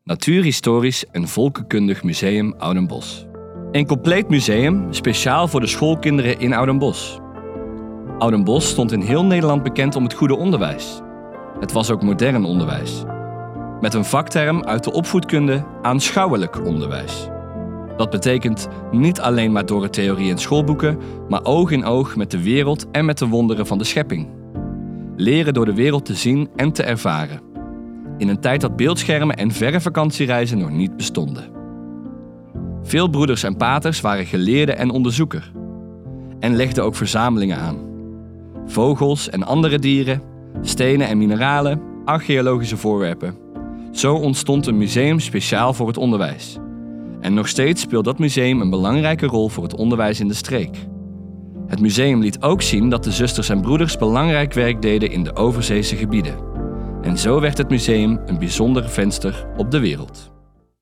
Natuurhistorisch en Volkenkundig Museum Oudenbosch. Een compleet museum speciaal voor de schoolkinderen in Oudenbosch. Oudenbosch stond in heel Nederland bekend om het goede onderwijs. Het was ook modern onderwijs. Met een vakterm uit de opvoedkunde aanschouwelijk onderwijs. Dat betekent niet alleen maar door de theorie en schoolboeken, maar oog in oog met de wereld en met de wonderen van de schepping. Leren door de wereld te zien en te ervaren. In een tijd dat beeldschermen en verre vakantiereizen nog niet bestonden. Veel broeders en paters waren geleerden en onderzoeker. En legden ook verzamelingen aan. Vogels en andere dieren, stenen en mineralen, archeologische voorwerpen. Zo ontstond een museum speciaal voor het onderwijs. En nog steeds speelt dat museum een belangrijke rol voor het onderwijs in de streek. Het museum liet ook zien dat de zusters en broeders belangrijk werk deden in de overzeese gebieden. En zo werd het museum een bijzonder venster op de wereld.